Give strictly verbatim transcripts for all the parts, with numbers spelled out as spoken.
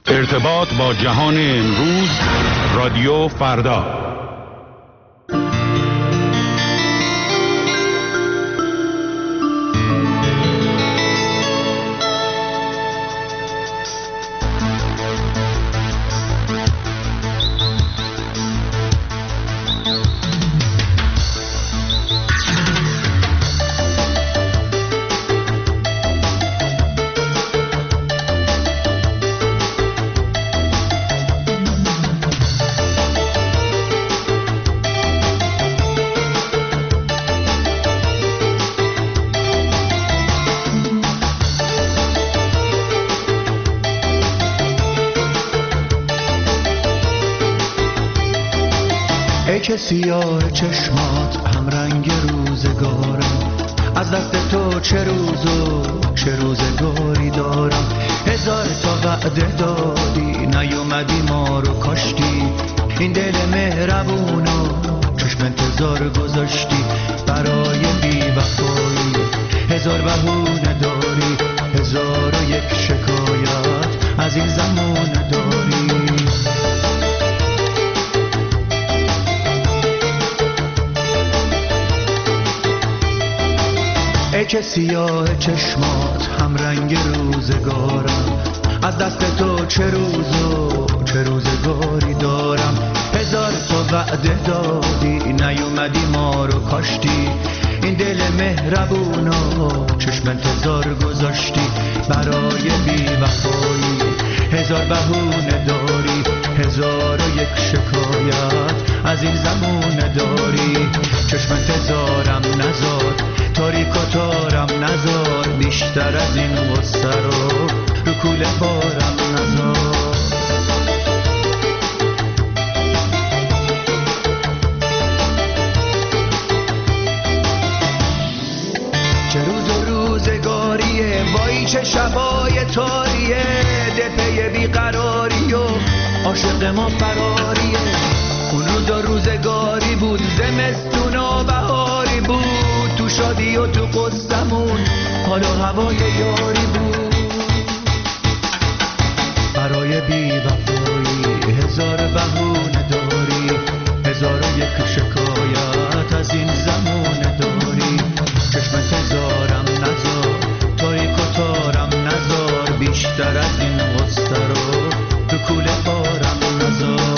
ارتباط با جهان امروز، رادیو فردا. که سیاه چشمات هم رنگ روزگارم، از دست تو چه روز و چه روزگاری دارم. هزار تا وعده دادی نیومدی ما رو کاشتی، این دل مهربون و چشم انتظار گذاشتی برای بی وفایی. هزار بهونه داری، هزار و یک شکایت از این زمان داری. ای که سیاه چشمات هم رنگ روزگارم، از دست تو چه روز و چه روزگاری دارم. هزار تا وعده دادی نیومدی ما رو کاشتی، این دل مهربون و چشم انتظار گذاشتی برای بی وفایی. هزار بهونه داری، هزار و یک شکایت از این زمان داری. چشم انتظارم نزار، تاریک و تارم نزار، بیشتر از این غصه رو رو کوله بارم نزار. چه روز و روزگاریه، وای چه شبای تاریه، دپه بیقراری و عاشق ما فراریه. اون روز و روزگاری بود، زمستون و بهاری بود، تو شادی و تو قصدمون حال و هوای یاری بود. برای بی وفایی هزار بهونه داری، هزار و یک شکایت از این زمان داری. چشم انتظارم نزار، تاریک و تارم نزار، بیشتر از این غصه رو تو کوله بارم نزار.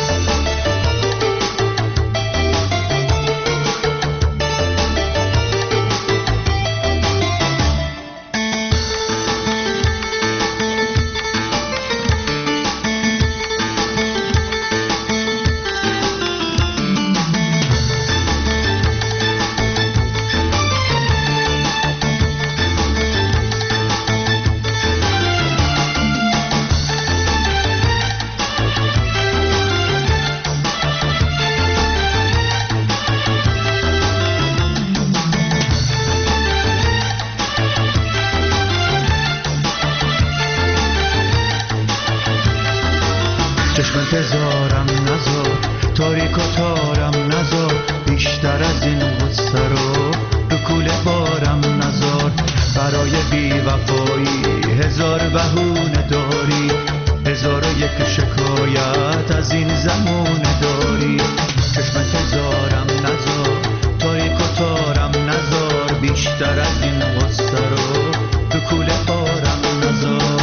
چشم انتظارم نزار، تاریک و تارم نزار، بیشتر از این غصه رو رو کوله بارم نزار. برای بی وفایی هزار بهونه داری، هزار و یک شکایت از این زمان داری. چشم انتظارم نزار، تاریک و تارم نزار، بیشتر از این غصه رو رو کوله بارم نزار.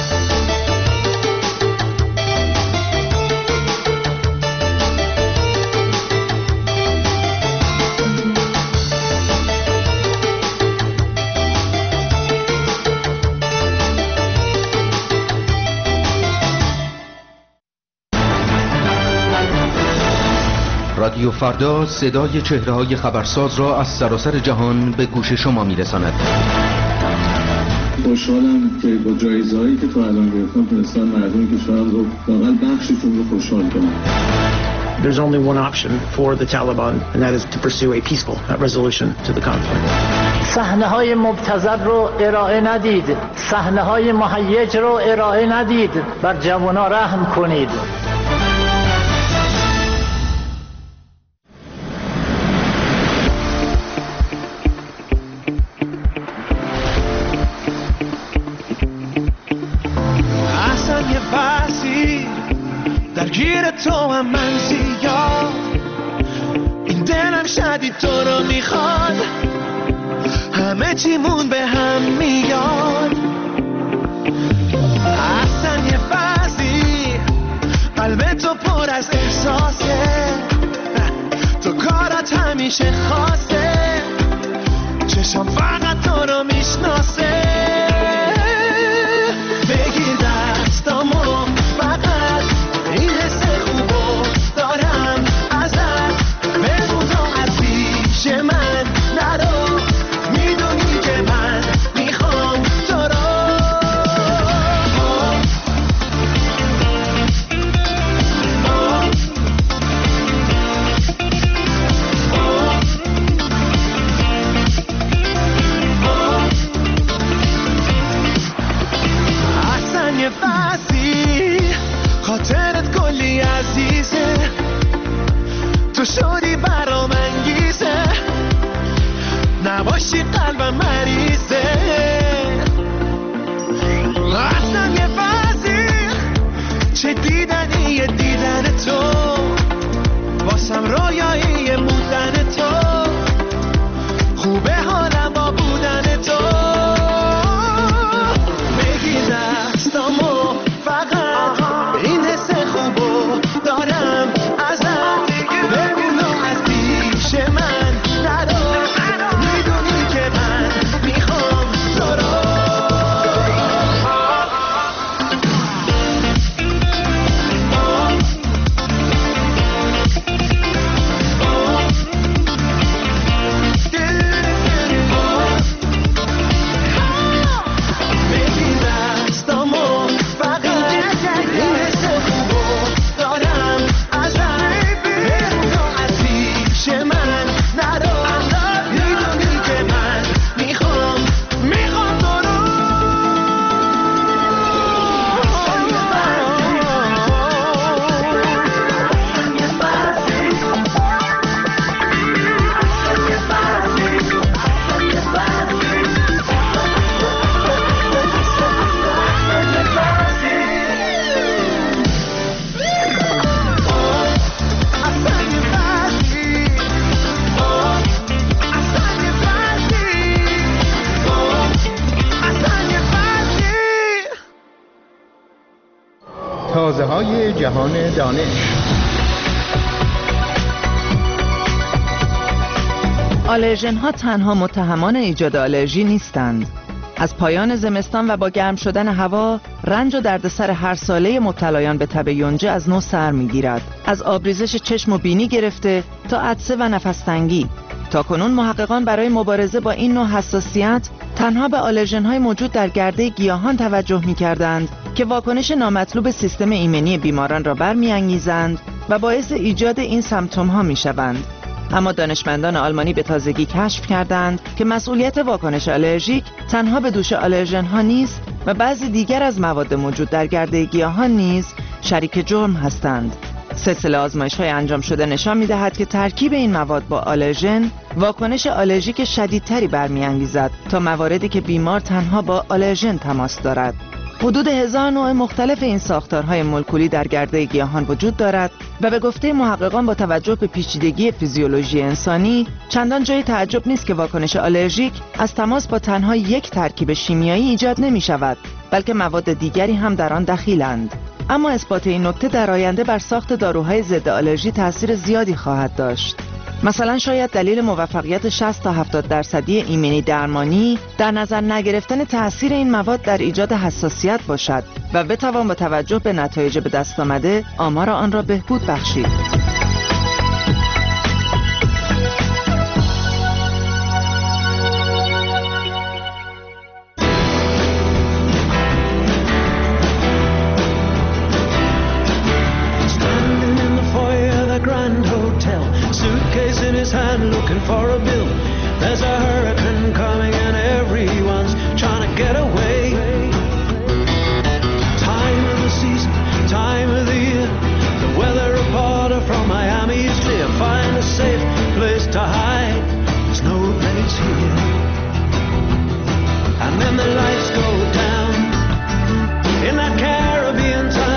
رادیو فردا صدای چهره‌های خبرساز را از سراسر جهان به گوش شما می‌رساند. خوشحالم که با جایزه‌هایی که تا الان گرفتم تونستم مردم کشورم رو واقعا بخششون رو خوشحال کنم. There's only one option for the Taliban, and that is to pursue a peaceful resolution to the conflict. صحنه‌های مبتذل رو ارائه ندید، صحنه‌های مهیج رو ارائه ندید، بر جوانان رحم کنید. نفسی درگیر تو هم من زیاد، این دلم شدید تو رو میخواد، همه چیمون به هم میاد. اصلا یه فضی قلب تو پر از احساسه، تو کارات همیشه خاصه، چشم فقط تو رو میشناسه. بگیر دستامو فقط این حس خوبو دارم ازت، بگو تو از پیش من نرو، میدونی که من میخوام تو رو. اصلا یه فصی خاطرت کلی عزیزه، تو شدی برام انگیزه، نباشی قلبم مریضه. اصلا یه فصی چه دیدنی دیدن تو، واسم رویایی موندن تو، خوبه حالم با بودن تو. بگیر دستامو فقط این حس خوبو دارم ازت، بگو از پیش من نرو، میدونی که من میخوام تو رو. بگیر دستامو فقط این حس خوبو دارم ازت، بگو از پیش من نرو، میدونی که من میخوام میخوام تو رو. تازه های جهان دانش. آلرژن ها تنها متهمان ایجاد آلرژی نیستند. از پایان زمستان و با گرم شدن هوا، رنج و دردسر هر ساله مبتلایان به تب یونجه از نو سر میگیرد. از آبریزش چشم و بینی گرفته تا عطسه و نفس‌تنگی. تاکنون محققان برای مبارزه با این نوع حساسیت تنها به آلرژن های موجود در گرده گیاهان توجه می‌کردند که واکنش نامطلوب سیستم ایمنی بیماران را برمی‌انگیزند و باعث ایجاد این سمپتوم ها می‌شوند. اما دانشمندان آلمانی به تازگی کشف کردند که مسئولیت واکنش آلرژیک تنها به دوش آلرژن ها نیست و بعضی دیگر از مواد موجود در گرده گیاهان نیز شریک جرم هستند. سلسله آزمایش‌های انجام شده نشان می‌دهد که ترکیب این مواد با آلرژن واکنش آلرژیک شدیدتری برمی‌انگیزد تا مواردی که بیمار تنها با آلرژن تماس دارد. حدود هزار نوع مختلف این ساختارهای مولکولی در گرده گیاهان وجود دارد و به گفته محققان با توجه به پیچیدگی فیزیولوژی انسانی چندان جای تعجب نیست که واکنش آلرژیک از تماس با تنها یک ترکیب شیمیایی ایجاد نمی شود، بلکه مواد دیگری هم در آن دخیلند. اما اثبات این نکته در آینده بر ساخت داروهای ضد آلرژی تأثیر زیادی خواهد داشت. مثلا شاید دلیل موفقیت شصت تا هفتاد درصدی ایمنی درمانی در نظر نگرفتن تأثیر این مواد در ایجاد حساسیت باشد و بتوان با توجه به نتایج به دست آمده آمار آن را بهبود بخشید. Suitcase in his hand looking for a bill. There's a hurricane coming and everyone's trying to get away. Time of the season, time of the year. The weather reporter from Miami is clear. Find a safe place to hide. There's no place here. And then the lights go down in that Caribbean time.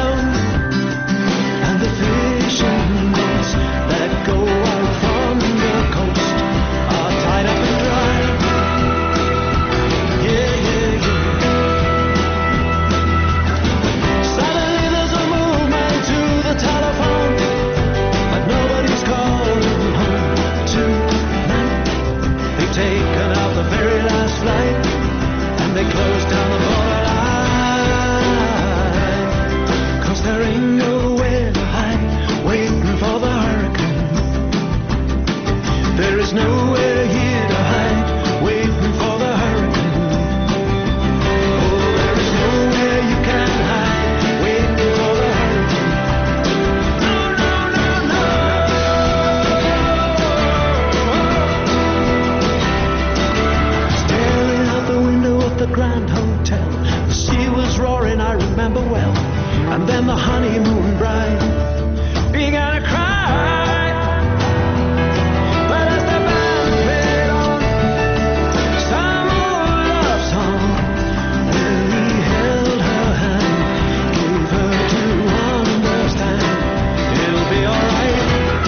And then the honeymoon bride began to cry. But as the band played on some old love song, Willie held her hand, gave her to understand it'll be alright.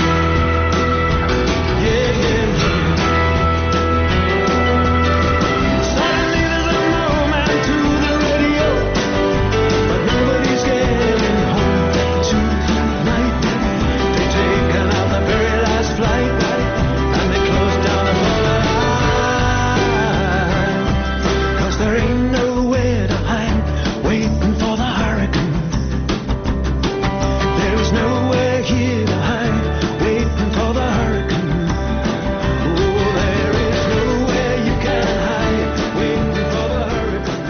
Yeah, yeah, yeah. Suddenly there's a moment to the radio, but nobody's getting home tonight. They've taken out the very last flight, and they closed down the line. 'Cause there ain't nowhere to hide, waiting for the hurricane. There's nowhere here to hide, waiting for the hurricane. Oh, there is nowhere you can hide, waiting for the hurricane.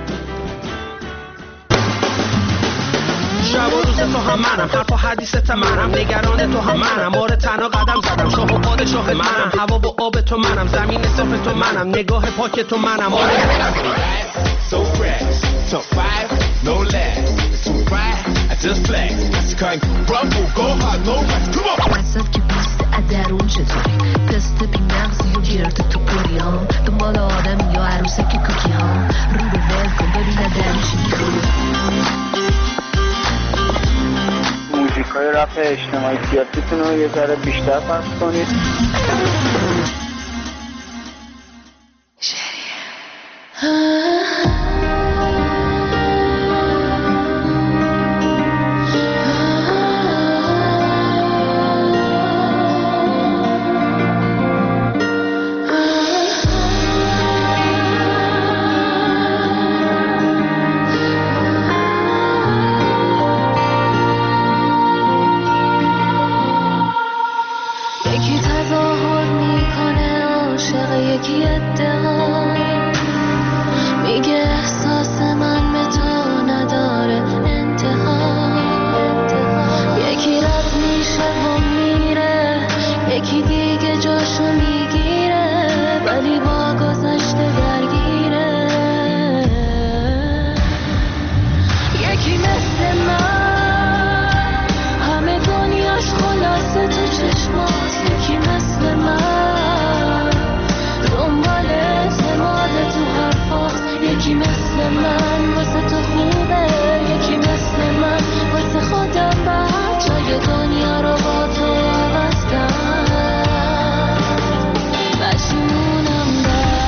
شب و روز تو هم منم، حرف و حدیثت منم، نگران تو هم منم، مورد تنها قدم زدم، شاه و پادشاه منم، هوا و آب تو منم، زمین صاف تو منم، نگاه پاک تو منم. So fresh, top five, no less. It's too bright, I just flex. That's kind rumble, go hard, no rest. Come on. وسط که پوست ادرون چطوری تست بی مغزی و گرد تو پوری ها دنبال آدم یا عروسک کوکی ها رو به ول کن ببینه درون چی میخوری. موزیک های رپ اجتماعی سیاسیتون رو یه ذره بیشتر پخش کنید. یکی تظاهر میکنه عاشق یکی ادعا میگه احساس من به تو نداره انتها. یکی رد میشه و میره، یکی دیگه جاشو میگیره ولی با گذشته درگیره. یکی مثل من همه دنیاش خلاصه تو چشمات، یکی مثل من دنبال اعتماد تو حرفاست، یکی مثل من واسه تو خوبه، یکی مثل من واسه خودم بعد جای دنیا رو با تو عوض کرد. پشیمونم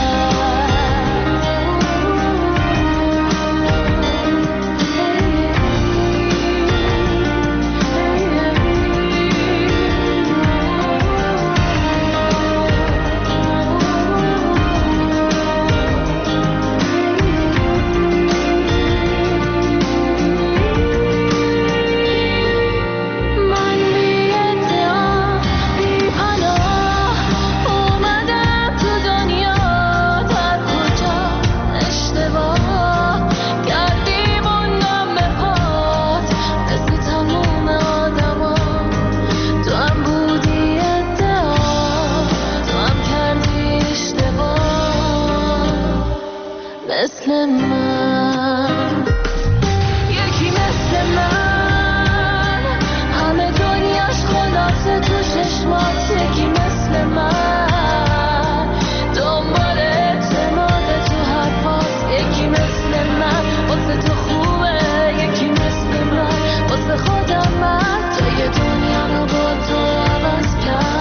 مثل من، یکی مثل من همه دنیاش خلاصه تو چشمات، یکی مثل من دنبال اعتماد تو حرفاست، یکی مثل من واسه تو خوبه، یکی مثل من واسه خودم من جای دنیا رو با تو عوض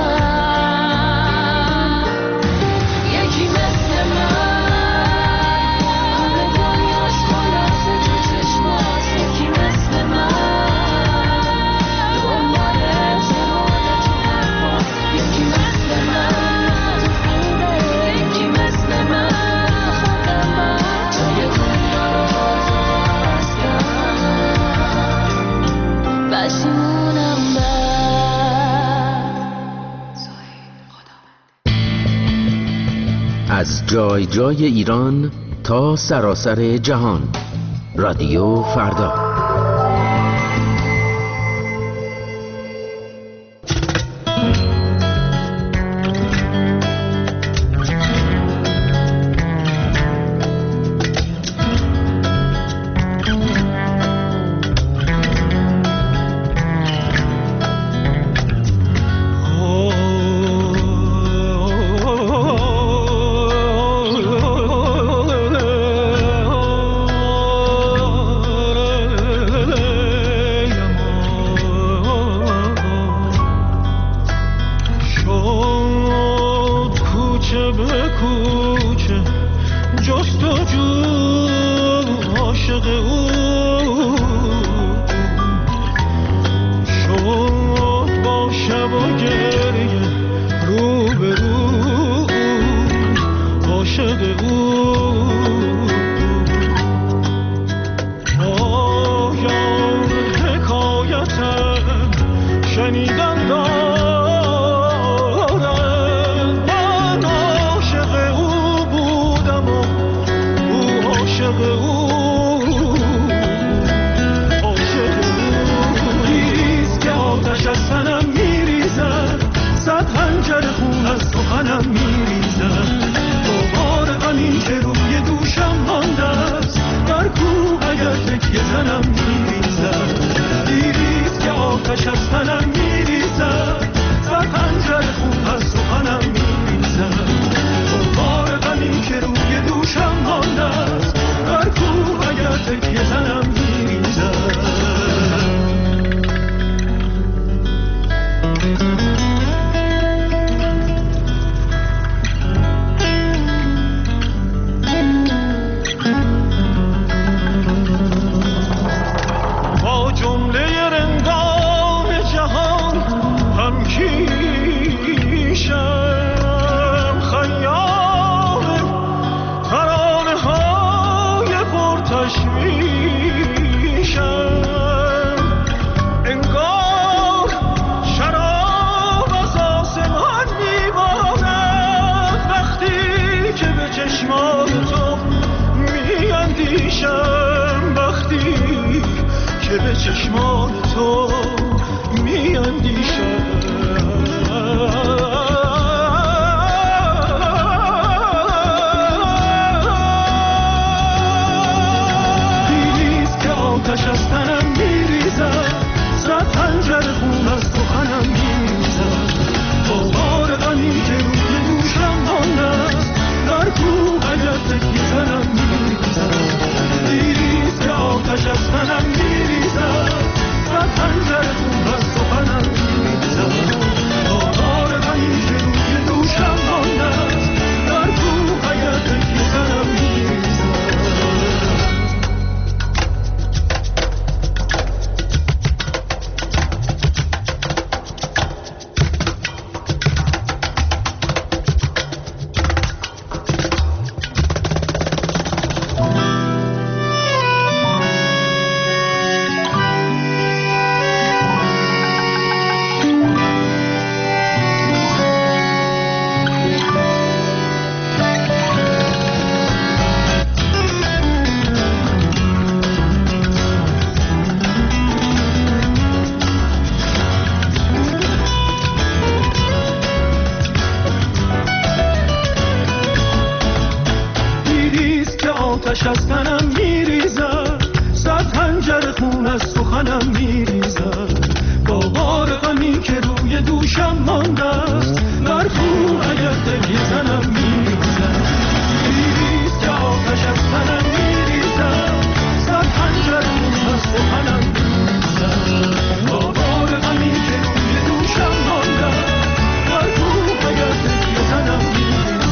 کرد. یکی مثل من از جای جای ایران تا سراسر جهان، رادیو فردا. زنم میریزد، دیریست که آتش از تنم میریزد، زد خنجر خون از سخنم میریزد، بار غمی که روی دوشم مانده است، در کوه اگر تکیه زنم میریزد. به چشمان تو می اندیشم، دیریست که آتش از تنم میریزد، زد خنجر خون از سخنم میریزد، با بار غمی که روی دوشم مانده است، در کوه اگر تکیه زنم میریزد، دیریست که آتش از تنم میریزد، زد خنجر خون از سخنم میریزد، با بار غمی که روی دوشم مانده است، در کوه اگر تکیه زنم میریزد. آتش از تنم میریزد، زد خنجر خون از سخنم میریزد، با بار غمی که روی دوشم مانده است، در کوه اگر تکیه زنم میریزد، دیریست که آتش از تنم میریزد، زد خنجر خون از سخنم میریزد، با بار غمی که روی دوشم مانده است، در کوه اگر تکیه زنم میریزد.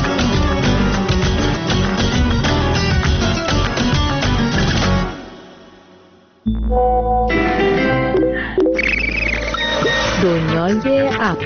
دنیای اپ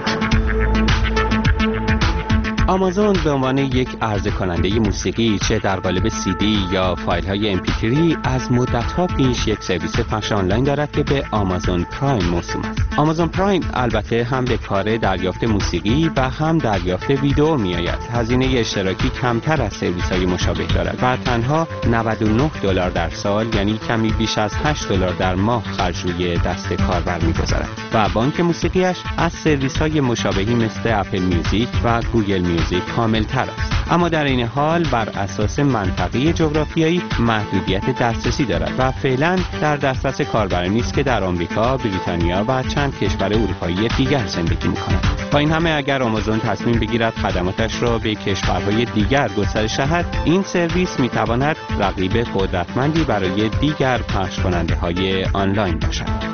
آمازون به عنوان یک عرضه کننده موسیقی چه در قالب سی دی یا فایل های ام پی تری از مدت‌ها پیش یک سرویس پخش آنلاین دارد که به آمازون پرایم موسوم است. آمازون پرایم البته هم به کار دریافت موسیقی و هم دریافت ویدئو می‌آید. هزینه اشتراکی کمتر از سرویس‌های مشابه دارد و تنها نود و نه دلار در سال، یعنی کمی بیش از هشت دلار در ماه خرج روی دست کاربر می‌گذارد و بانک موسیقیش از سرویس‌های مشابهی مثل اپل میوزیک و گوگل میوزیک کامل تر است، اما در این حال بر اساس منطقه جغرافیایی محدودیت دسترسی دارد و فعلا در دسترس کاربرانی نیست که در آمریکا، بریتانیا و چند کشور اروپایی دیگر زندگی می‌کنند. با این همه اگر آمازون تصمیم بگیرد خدماتش را به کشورهای دیگر گسترش دهد، این سرویس می‌تواند رقیب قدرتمندی برای دیگر پخش کننده‌های آنلاین باشد.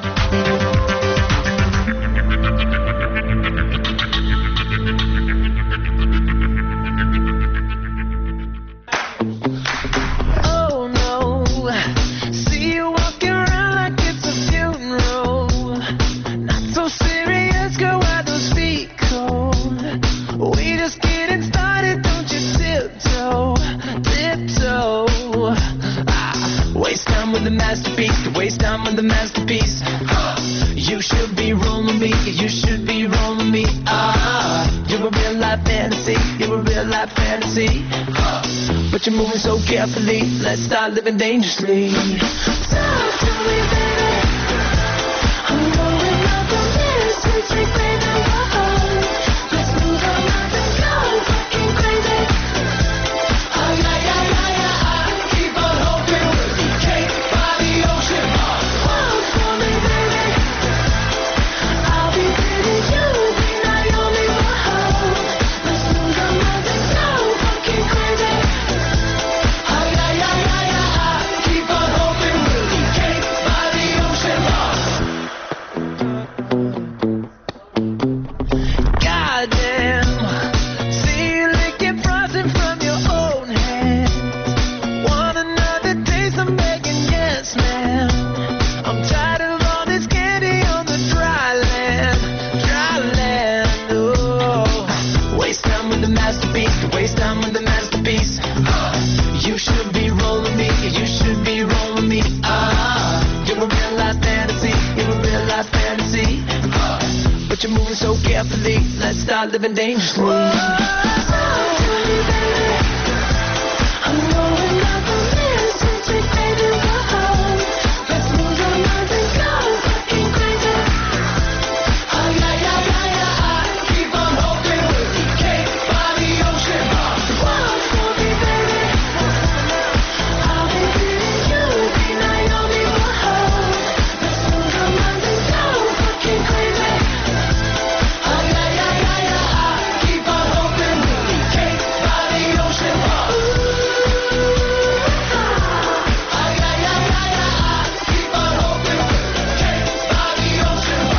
But you're moving so carefully, let's start living dangerously. Talk to me, baby. I'm going up on this sweet, sweet baby. Whoa. Let's move on up and go fucking crazy. Oh yeah, yeah, yeah, yeah. I keep on hoping we can't body you're moving so carefully. Let's start living dangerously. Talk to me, baby. I'm going up on this since we played in the hole. Let's lose our minds and go fucking crazy. Oh yeah, yeah, yeah, yeah. I keep on hoping we'll be cake by the ocean. Walk for me, baby. I'll be feeling you, be Naomi Mahone. Let's lose our minds and go fucking crazy. Oh yeah, yeah, yeah, yeah. I keep on hoping we'll be cake by the ocean. Oh yeah, yeah, yeah, yeah. I keep on hoping we'll be cake by the ocean. Oh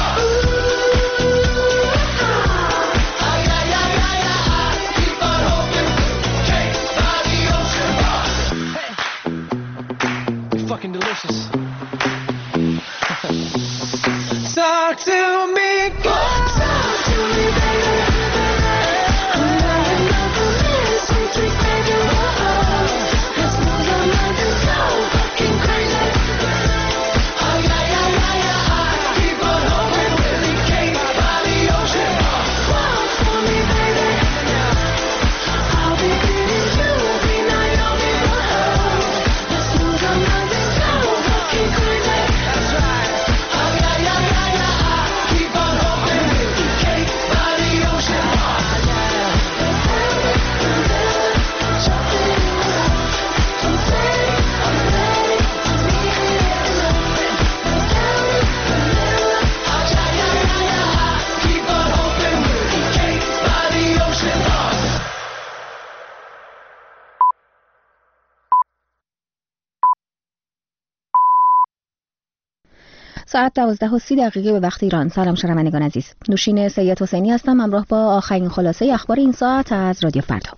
yeah, yeah, yeah, yeah. I keep on hoping we'll be cake by the ocean. Hey, you're fucking delicious. Talk to me, talk to me, baby. I'm lying up on this sweet sweet baby. Let's lose our minds and go fucking crazy. Oh yeah, yeah, yeah, yeah. I keep on hoping we'll be cake by the ocean. Walk for me, baby. I'll be feeling you, be Naomi Mahone. Let's lose our minds and go fucking crazy. That's right. Oh yeah, yeah, yeah, yeah. I keep on hoping we'll be cake by the ocean. ساعت دوازده و سی دقیقه به وقت ایران. سلام شنوندگان عزیز. نوشین سید حسینی هستم، همراه با آخرین خلاصه اخبار این ساعت از رادیو فردا.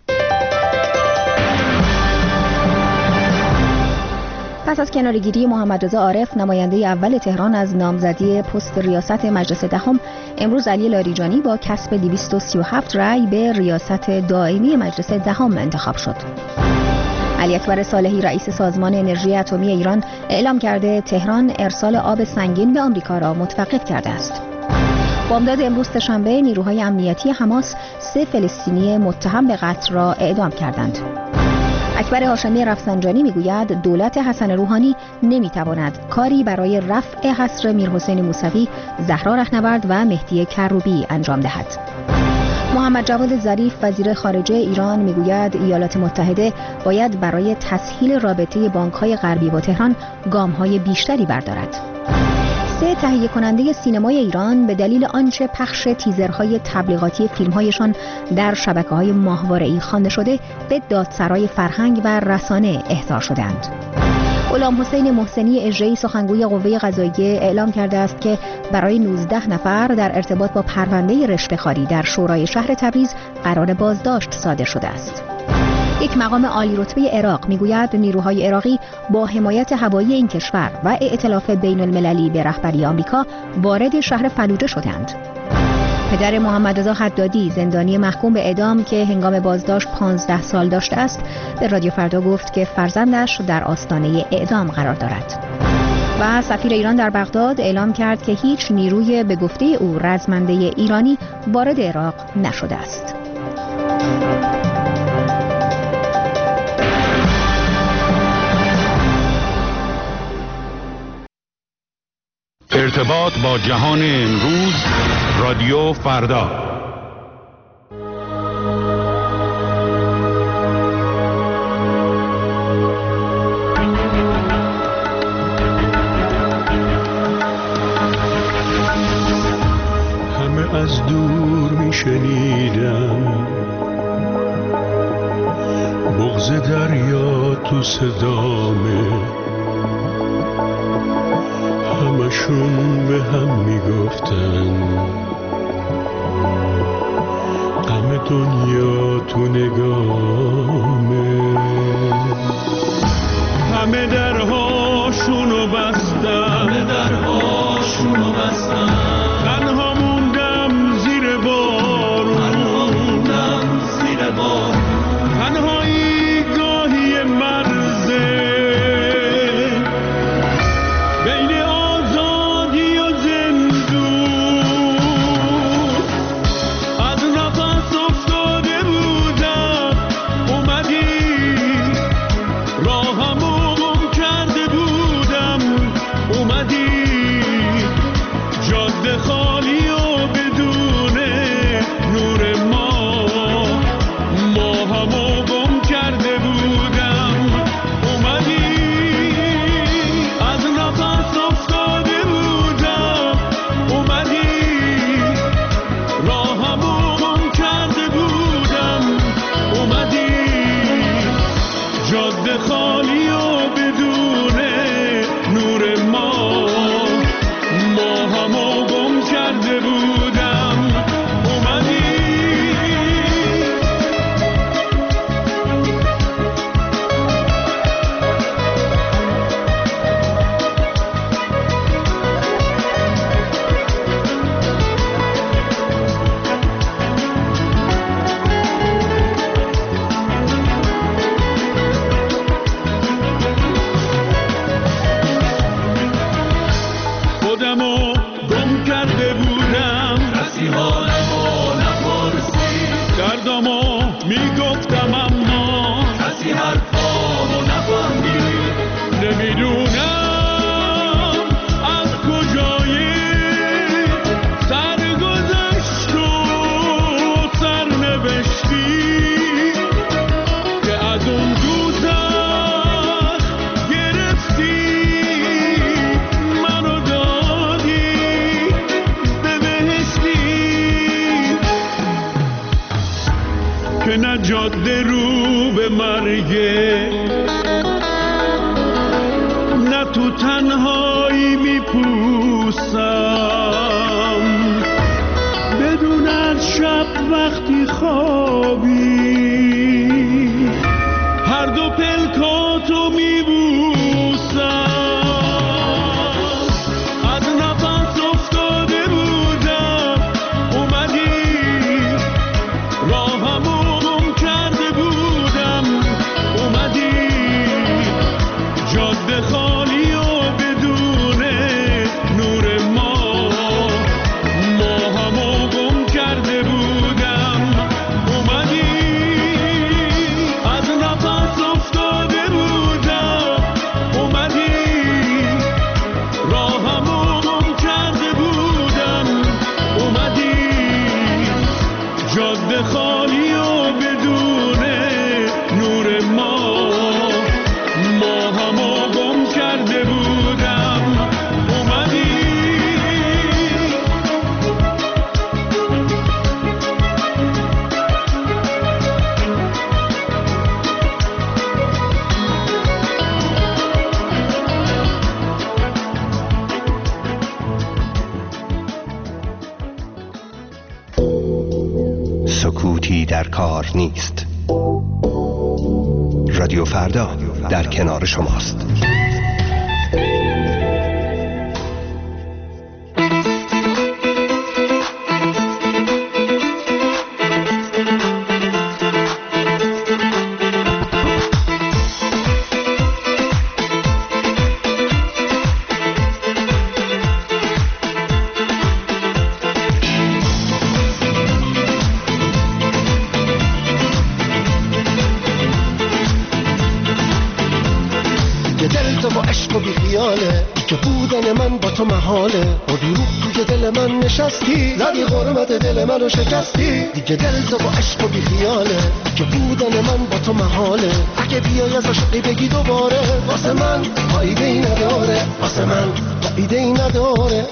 پس از کناره‌گیری محمد رضا عارف نماینده اول تهران از نامزدی پست ریاست مجلس دهم، امروز علی لاریجانی با کسب دویست و سی و هفت رأی به ریاست دائمی مجلس دهم انتخاب شد. علی اکبر صالحی رئیس سازمان انرژی اتمی ایران اعلام کرده تهران ارسال آب سنگین به آمریکا را متوقف کرده است. بامداد امروز سه‌شنبه نیروهای امنیتی حماس سه فلسطینی متهم به قتل را اعدام کردند. اکبر هاشمی رفسنجانی میگوید دولت حسن روحانی نمیتواند کاری برای رفع حصر میرحسین موسوی، زهرا رهنورد و مهدی کروبی انجام دهد. محمد جواد ظریف وزیر خارجه ایران میگوید ایالات متحده باید برای تسهیل رابطه بانک‌های غربی با تهران گام‌های بیشتری بردارد. سه تهیه کننده سینمای ایران به دلیل آنچه پخش تیزرهای تبلیغاتی فیلم‌هایشان در شبکه‌های ماهواره‌ای خوانده شده به دادسرای فرهنگ و رسانه احضار شدند. غلام حسین محسنی اجرایی سخنگوی قوه قضاییه اعلام کرده است که برای نوزده نفر در ارتباط با پرونده رشوه‌خواری در شورای شهر تبریز قرار بازداشت صادر شده است. یک مقام عالی رتبه عراق میگوید نیروهای عراقی با حمایت هوایی این کشور و ائتلاف بین المللی به رهبری آمریکا وارد شهر فلوجه شدند. پدر محمد رضا حدادی زندانی محکوم به اعدام که هنگام بازداشت پانزده سال داشته است به رادیو فردا گفت که فرزندش در آستانه اعدام قرار دارد. و سفیر ایران در بغداد اعلام کرد که هیچ نیروی به گفته او رزمنده ایرانی وارد عراق نشده است. ارتباط با جهان امروز، رادیو فردا. همه از دور می شنیدم بغض دریا تو صدامه، همشون به هم میگفتن غم دنیا تو نگامه، همه درهاشونو بستن همه درهاشونو بستن تنها موندم زیر بارون تنها موندم زیر بارون تنهایی گاهی مرزه بین آزادی و زندون حالمو گم کرده بودم، کسی حالمو نپرسید، دردمو میگفتم اما کسی حرفامو نفهمید. نمیدونم از کجایی سرگذشت و سرنوشتی که از اون دوزخ گرفتی منو دادی به بهشتی، که نه جاده رو به مرگه نه تو تنهایی میپوسم، بدون از شب وقتی خوابی هر دو پلکاتو میبوسم. از نفس افتاده بودم اومدی، راهمو گم کرده بودم اومدی، جاده خالی و بدون نور ما، ماهمو گم کرده بودم اومدی، از نفس افتاده بودم اومدی، راهمو گم کرده بودم اومدی، جاده خالی و بدون نور ما، ماهمو گم کرده بودم اومدی. سکوتی در کار نیست. رادیو فردا در کنار شماست. که بودن من با تو محاله، با دروغ توی دل من نشستی، زدی غرمت دل منو شکستی، دیگه دل تو با عشق و بی خیاله، که بودن من با تو محاله، اگه بیای از عشقی بگی دوباره، واسه من فایده ای نداره، واسه من فایده ای نداره.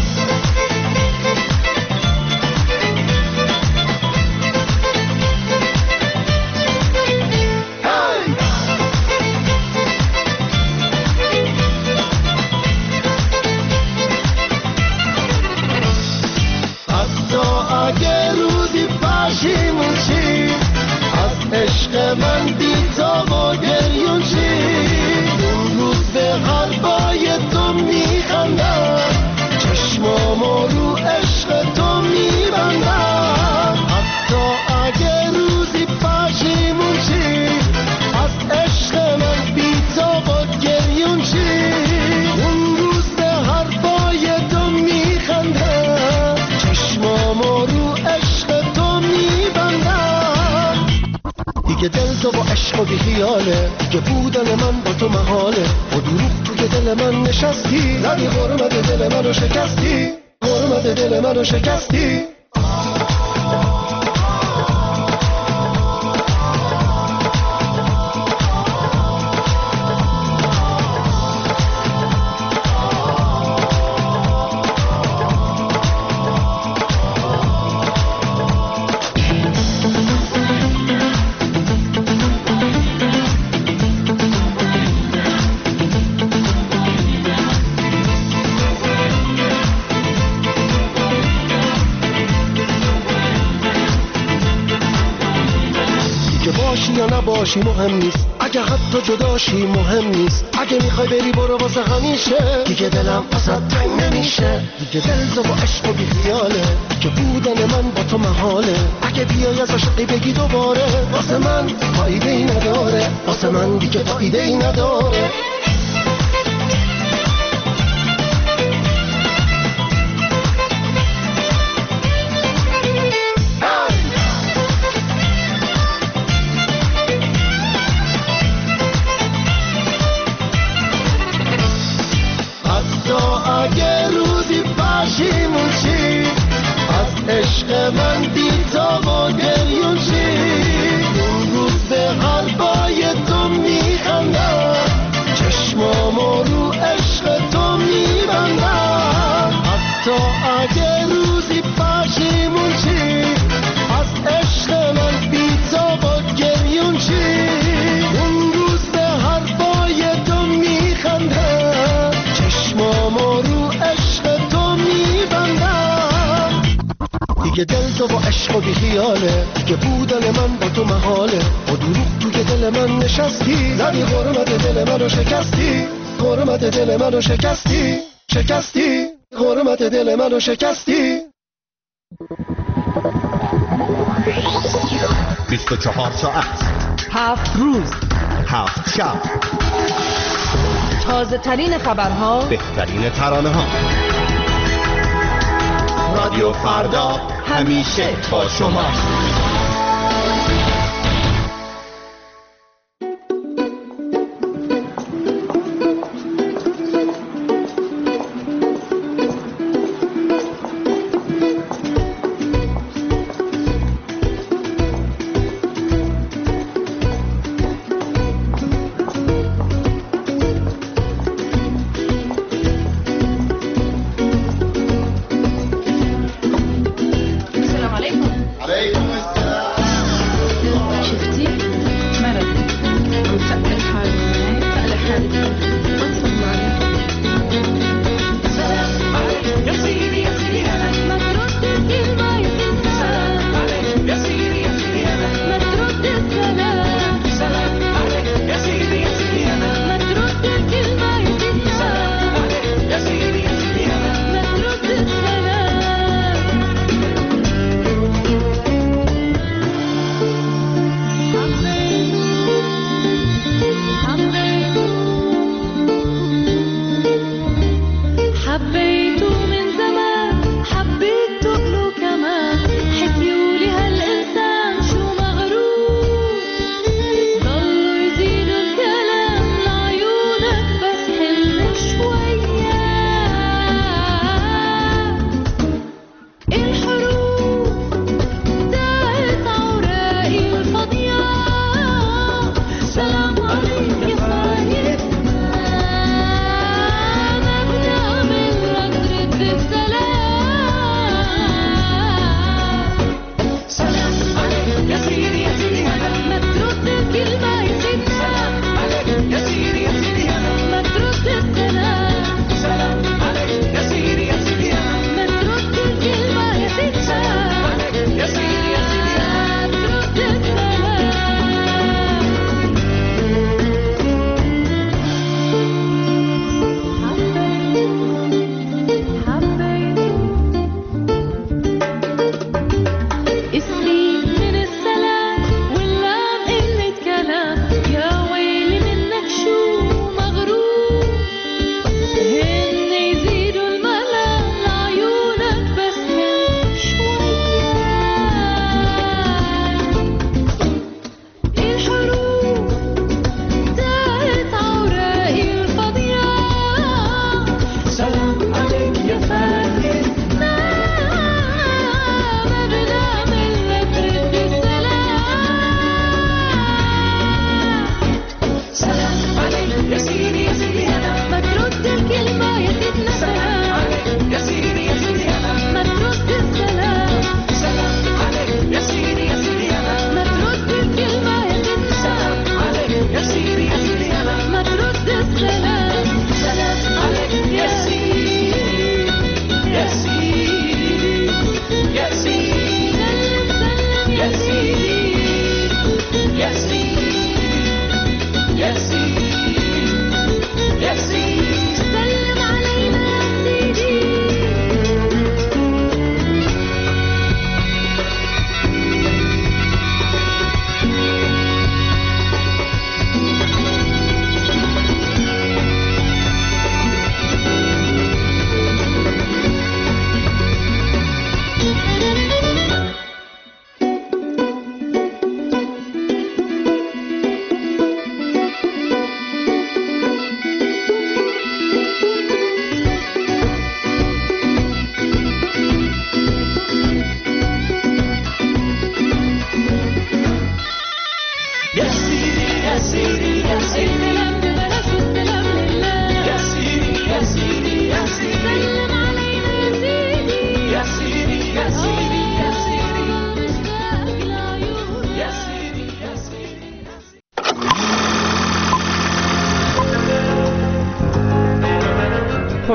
عشق من بی تا و گریون چی، اون روز به حرفای تو میخندم، چشمامو رو عشق تو میبندم. حتی اگه روزی پشیمون چی، از عشق من بی تا و گریون چی، اون روز به حرفای تو میخندم، چشمامو رو عشق تو میبندم. دیگه دل تو با عشق و بی خیاله، که بودن من با تو محاله، با دروغ توی دل من نشستی، زدی غرمت دل منو شکستی، غرمت دل منو شکستی. یا نباشی مهم نیست، اگه حتی جداشی مهم نیست، اگه میخوای بری برو واسه همیشه، دیگه دلم واسه تنگ نمیشه. دیگه دل تو با عشق و بی خیاله، که بودن من با تو محاله، اگه بیای از عشقی بگی دوباره، واسه من فایده ای نداره، واسه من دیگه فایده ای نداره. اگه روزی پشیمون چی از عشق من بی تا و گریون چی اون روز به قلبای تو میخندم چشمامو رو عشق تو میبندم حتی اگه روزی پشیمون چی از عشق من بی تا و گریون چی اون روز به حرفای تو میخندم چشمامو رو عشق تو میبندم دیگه دل تو با عشق و بی خیاله دیگه بودن من با تو محاله با دروغ توی دل من نشستی زدی غرمت دل منو شکستی غرمت دل منو شکستی شکستی غرمت دل منو شکستی بیست و چهار ساعت هفت روز هفت شب تازه ترین خبرها بهترین ترانه ها رادیو فردا همیشه با شما.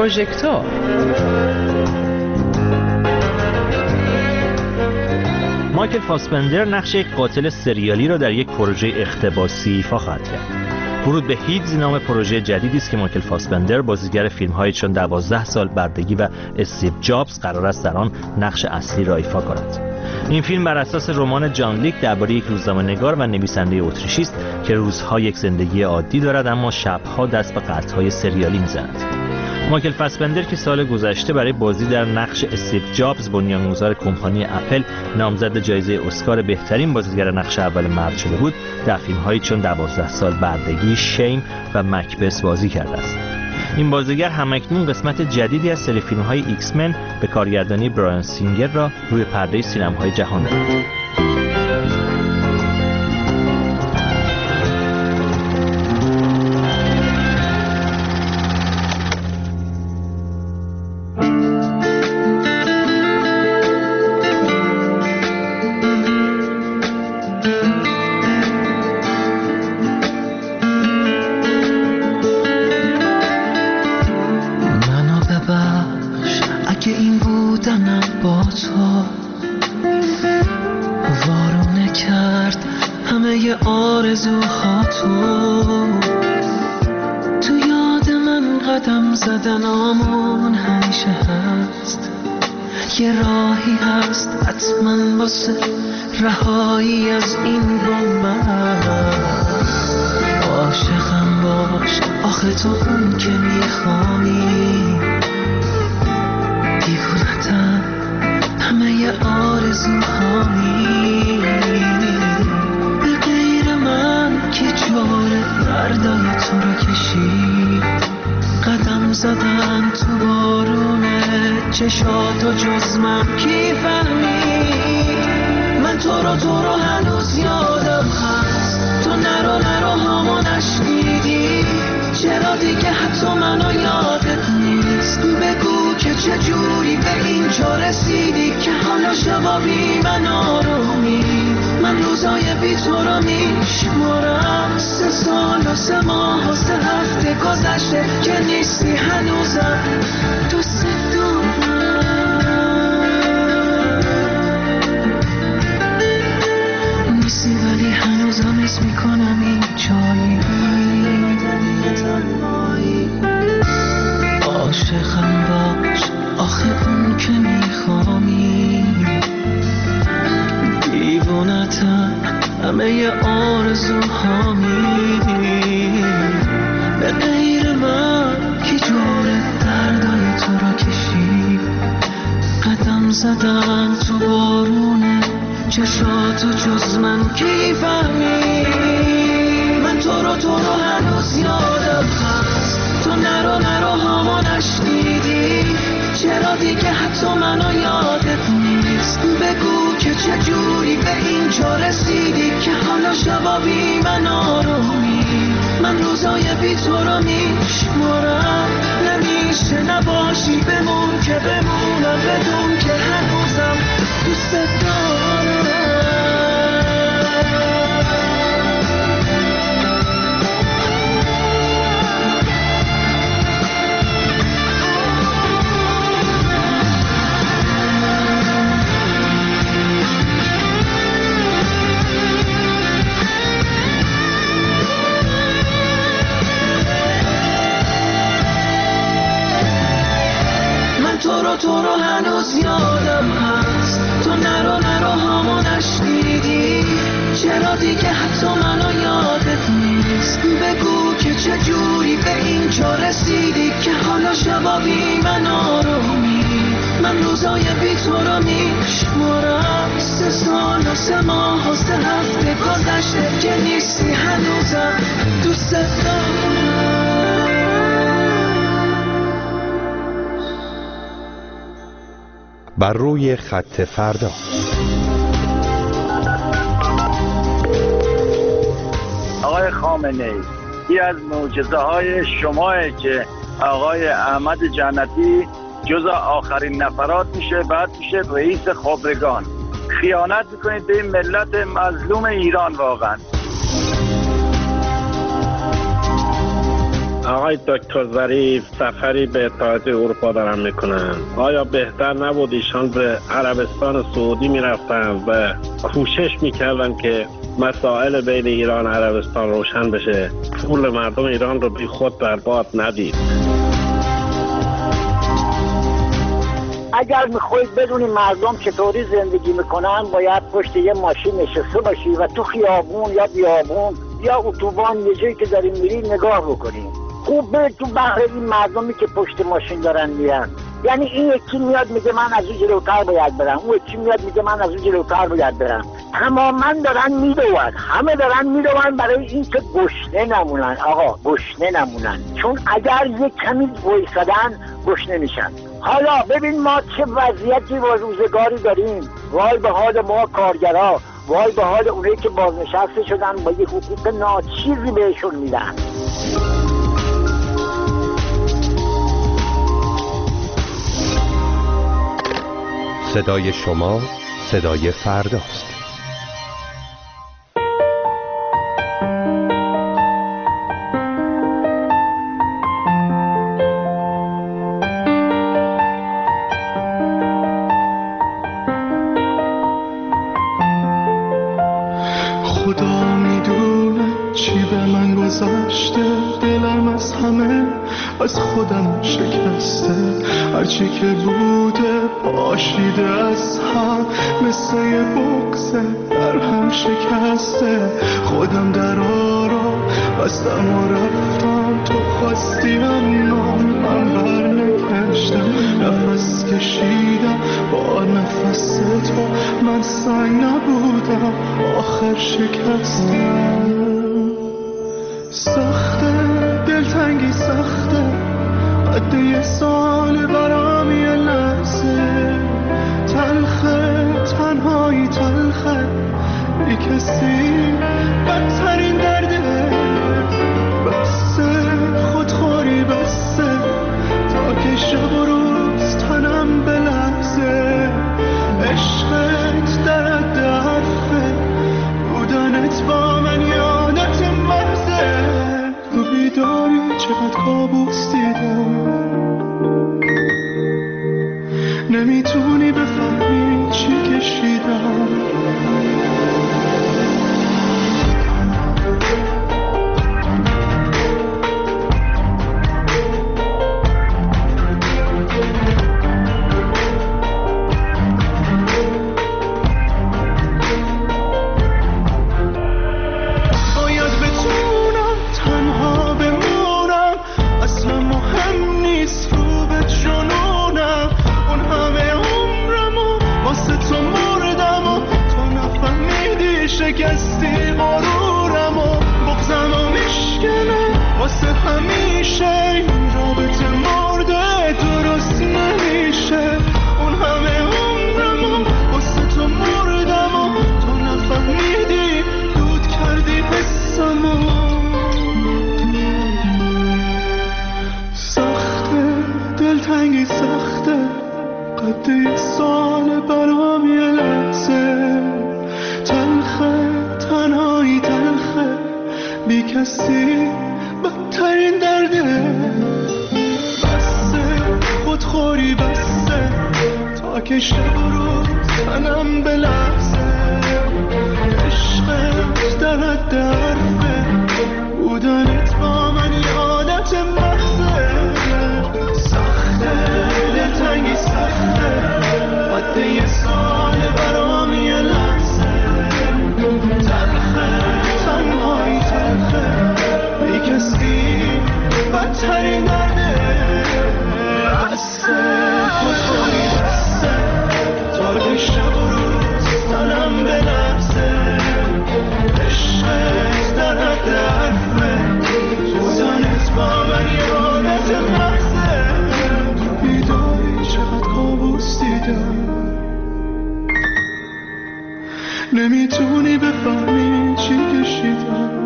پروژکتور. مایکل فاسبندر نقش یک قاتل سریالی را در یک پروژه اقتباسی ایفا خواهد کرد. ورود به هیدز نام پروژه جدیدی است که مایکل فاسبندر بازیگر فیلم‌های چون دوازده سال بردگی و استیو جابز قرار است در آن نقش اصلی را ایفا کند. این فیلم بر اساس رمان جان لیک درباره یک روزنامه‌نگار و نویسنده اتریشی است که روزها یک زندگی عادی دارد اما شب‌ها دست به قتل‌های سریالی می‌زند. مایکل فاسبندر که سال گذشته برای بازی در نقش استیو جابز بنیانگذار کمپانی اپل نامزد جایزه اسکار بهترین بازیگر نقش اول مرد شده بود، در فیلم‌هایی چون دوازده سال بردگی، شیم و مکبث بازی کرده است. این بازیگر همکنون قسمت جدیدی از سری فیلم‌های ایکس من به کارگردانی برایان سینگر را روی پرده سینماهای جهان دارد. رهایی از این بنبست عاشقم باش آخه تو اون که میخوانی دیوونتم همه آرزوهانی به غیر من که جور دردای تو رو کشید قدم زدن تو بارونه چشاتو جز من کی فهمید من تو رو تو رو هنوز یادم هست تو نرو نرو هامو نشنیدی چرا دیگه حتی منو یادت نیست بگو که چجوری به اینجا رسیدی که حالا شبا بی من آرومی من روزای بی تو رو میشمارم سه سال و سه ماه و سه هفته گذشته که نیستی هنوزم دوست دارم نیستی ولی هنوزم اسم میکنم این جایی عاشقم باش آخه اون که میخوامی دیوونتم همه آرزوهامی به غیر من کی جور دردای تو رو کشید قدم زدن تو بارونه چشاتو جز من کی فهمید من تو رو تو رو هنوز یادم هست تو نرو نرو هامو نشنیدی چرا دیگه حتی منو یادت نیست بگو که چجوری به اینجا رسیدی که حالا شبا بی من آرومی من روزای بی تو رو میشمارم نمیشه نباشی بمون که بمونم بدون که هنوزم دوست دارم تو رو تو رو هنوز یادم هست تو نرو نرو هامو نشنیدی چرا دیگه حتی منو یادت نیست بگو که چجوری به اینجا رسیدی که حالا شبا بی من آرومی من روزای بی تو رو میشمارم سه سال و سه ماه و سه هفته گذشته که نیستی هنوزم دوست دارم بر روی خط فردا. آقای خامنه‌ای یکی از معجزه های شماه که آقای احمد جنتی جز آخرین نفرات میشه بعد میشه رئیس خبرگان. خیانت میکنید به این ملت مظلوم ایران واقعا. آقای دکتر ظریف سفری به اتحادیه اروپا دارن میکنن، آیا بهتر نبود ایشان به عربستان سعودی میرفتن و کوشش میکردن که مسائل بین ایران و عربستان روشن بشه، پول مردم ایران رو بی خود برباد ندید؟ اگر میخواید بدونی مردم چطوری زندگی میکنن باید پشت یه ماشین نشسته باشی و تو خیابون یا بیابون یا اتوبان یه جایی که داریم میری نگاه بکنیم. خوب به تو بحر این مردمی که پشت ماشین دارن میرن. یعنی این یکی میاد میگه من از اون جلوتر باید برم، اون یکی میاد میگه من از اون جلوتر باید برم. تماما دارن میدوون، همه دارن میدوون برای این که گشنه نمونن. آقا گشنه نمونن، چون اگر یک کمی وایسادن گشنه میشن. حالا ببین ما چه وضعیتی و روزگاری داریم. وای به حال ما کارگرها، وای به حال اونایی که بازنشسته شدن با یه حقوق ناچیزی بهشون میدن. صدای شما صدای فرداست. خدا میدونه چی به من گذشته، دلم از همه از خودم شکسته. هرچی که بوده پاشیده از هم، مثل یه بغضه در هم شکسته. خودم در آرا بستم و رفتم، تو خواستی اما من بر نگشتم. نفس کشیدم با نفس تو، من سنگ نبودم آخر شکستم. سخته دلتنگی سخته، قد یه سال برام یه لحظه. تلخه تنهایی تلخه، بی کسی بدترین درده. بسه خودخوری بسه، تا که شب و روز تنم بلرزه. عشقت در حد حرفه، بودنت با من یادت مرزه. تو بیداری چقدر کابوس دیدم، نمیتونی بفهمی چی کشیدم. شکستی غرورم و بغضم و میشکنه واسه همیشه. این رابطه مرده درست نمیشه. اون همه عمرم و واسه تو مردم و تو نفهمیدی، دود کردی حسم و سخته دلتنگی سخته، قد یه سال برام یه لحظه. تلخه تنهایی تلخه، بی کسی بدترین درده. بسه خودخوری بسه، تا که شب و روز تنم بلرزه. عشقت در حد حرفه، بودنت با من یادت محضه. سخته دلتنگی سخته، قد یه سال برام یه لحظه. تلخه تنهایی تلخه، بی کسی بدترین درده. بسه خودخوری بسه، تا که شب و روز تنم بلرزه. عشقت در حد حرفه، بودنت با من یادت محضه. تو بیداری چقدر کابوس دیدم، نمیتونی بفهمی چی کشیدم.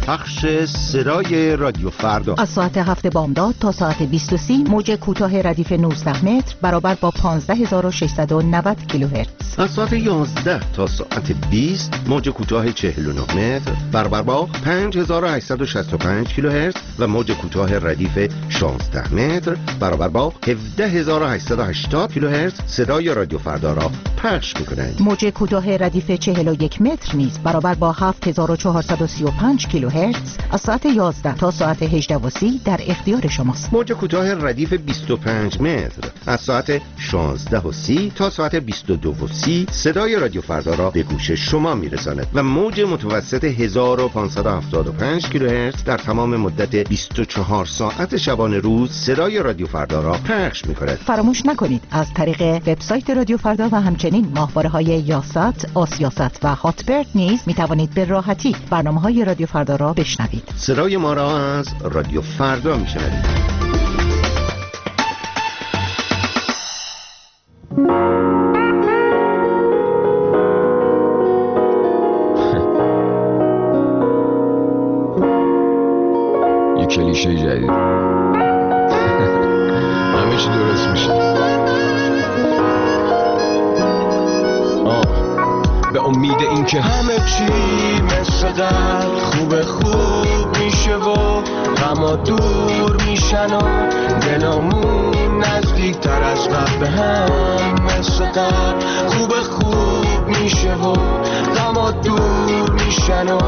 پخش صدای رادیو فردا از ساعت هفت بامداد تا ساعت بیست و سی موج کوتاه ردیف نوزده متر برابر با پانزده هزار و ششصد و نود کیلوهرتز. از ساعت یازده تا ساعت بیست موج کوتاه چهل و نه متر برابر با پنج هزار و هشتصد و شصت و پنج کیلوهرتز و موج کوتاه ردیف شانزده متر برابر با هفده هزار و هشتصد و هشتاد کیلوهرتز صدای رادیو فردا را پخش می‌کنند. موج کوتاه ردیف چهل و یک متر نیز برابر با هفت هزار و چهارصد و سی و پنج کیلوهرتز از ساعت یازده تا ساعت هجده و سی در اختیار شماست. موج کوتاه ردیف بیست و پنج متر از ساعت شانزده و سی تا ساعت بیست و دو و سی صدای رادیو فردا را به گوش شما میرساند و موج متوسط هزار و پانصد و هفتاد و پنج کیلوهرتز در تمام مدت بیست و چهار ساعت شبانه روز صدای رادیو فردا را پخش می‌کند. فراموش نکنید از طریق وبسایت رادیو فردا و همچنین ماهواره‌های یاست، آسیاست و هاتبرد نیز می‌توانید به راحتی برنامه‌های رادیو فردا را بشنوید. صدای ما را از رادیو فردا می‌شنوید. یه کلیشه جدید همه چی درست میشه. آه. به امید این که همه چی مثل قبل خوب خوب میشه و غما دور میشن و دلامون نزدیک تر از قبل به هم مثل قبل خوب خوب میشه و غما دور میشن و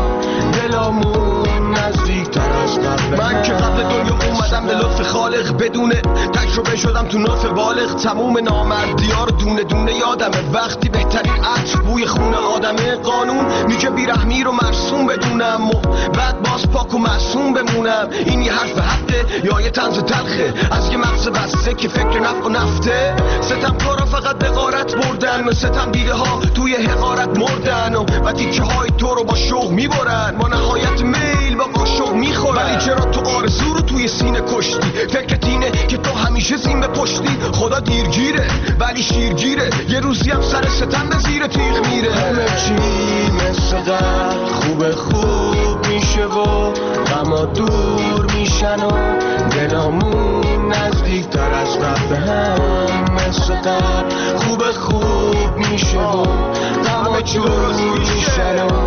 دلامون نزدیک تر از قبل. من که قبل دنیا اومدم به لطف خالق بدون تجربه شدم تو نطف بالغ تموم نامردی‌ها رو دونه دونه یادمه وقتی بهترین عطر بوی خون آدمه قانون میگه بیرحمی رو مرسوم بدونم و بعد باز پاک و معصوم بمونم. این یه حرف حقه یا یه طنز تلخه از یه مغز بسته که فکر نفع و نفته. ستم کارا فقط به غارت بردن و ستم دیده ها توی حقارت مردن و و تیکه های تو رو با شوق میبرن ما نهایت میل با قاشق میخورن. ولی چرا تو آرزو رو توی سینه کشتی فکرت اینه که تو همیشه زین به پشتی. خدا دیرگیره ولی شیرگیره یه روزی هم سر ستم به زیر تیغ میره. همه چی مثل قبل خوب خوب میشه و غما دور میشن و دلامون نزدیک تر از قبل هم مثل قبل خوب خوب میشه و غما دور میشن و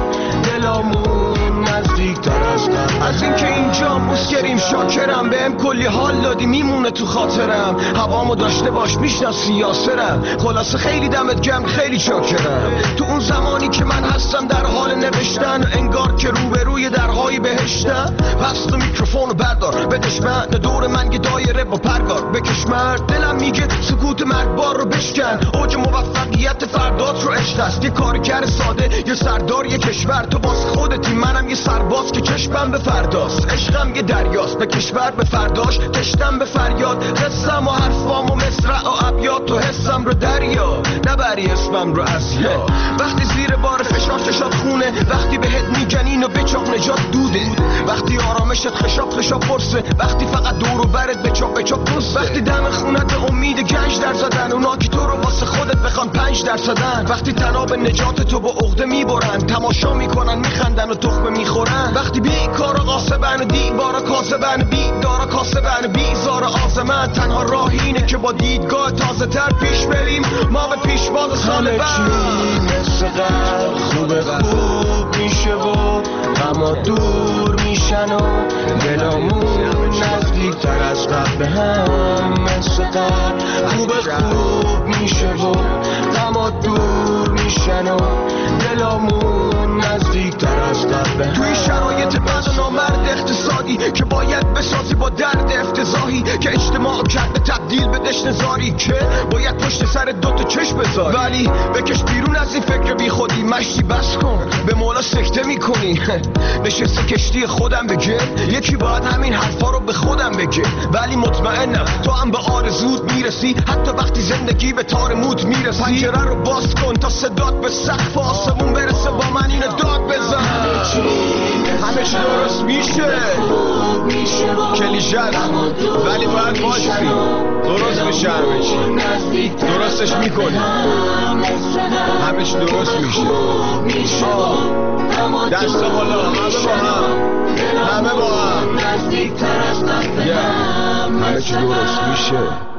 دلامون نزدیک تر از قبل. از اینکه اینجا مسکریم شاکرم بهم کلی حال دادی میمونه تو خاطرم هوامو داشته باش میشناسی یاسرم خلاصه خیلی دمت گرم خیلی شاکرم. تو اون زمانی که من هستم در حال نوشتن انگار که روبروی درهای بهشتم پس تو میکروفونو بردار بدش من دور من یه دایره با پرگار بکش مرد دلم میگه سکوت مرگبار رو بشکن اوج موفقیت فردات رو عشق است یه کارگر ساده یه سردار یه کشور تو باز خودتی منم یه سرباز که چشمم به فرداست عشقم یه دریاست به کشور به فرداش تشتم به فریاد قصم و حرفام و مصرع و ابیات تو حسم رو دریا نبری اسمم رو اسیا. وقتی زیر بار فشار چشات خونه وقتی بهت میگن اینو بچاق نجات دوده وقتی آرامشت خشاب خشاب برسه وقتی فقط دور و برت بچاق بچاق بسه وقتی دم خونت امید گنج در زدن اونا که تو رو واسه خودت بخوان پنج درصدن وقتی تناب نجات تو با عقده میبرن تماشا میکنن میخندن و تخمه میخورن وقتی بی کارا قاسبن و دیوارا کاسبن بی دارا کاسبن بیزار آزمن تنها راه اینه که با دیدگاه تازه تر پیش بریم ما به پیش باز سال بعد. مثل قبل خوب خوب میشه و غما دور میشن و دلامون نزدیک تر از قبل هم مثل قبل خوب خوب میشه و غما دور میشن و دلامون نزدیک تر از قبل توی شرایط بد و نامرد اقتصادی که باید بسازی با درد افتضاحی که اجتماع کرده تبدیل به دشنزاری که باید پشت سر دوتا چشم بذاری ولی بکش بیرون از این فکر بی خودی مشتی بس کن به مولا سکته میکنی نشسته کشتی خودم بگه یکی باید همین حرفا رو به خودم بگه ولی مطمئنم تو هم به آرزود میرسی حتی وقتی زندگی به تار موت میرسی پنجره رو باز کن تا صدات به سقف آسمون برسه با من اینو داد بزن. همه چی درست میشه کلیشه ولی باید باشی درست میشه همه چی درستش میکنی همه چی درست میشه دست بالا همه با هم همه با هم نزدیک تر از قصد هم همه چی درست میشه.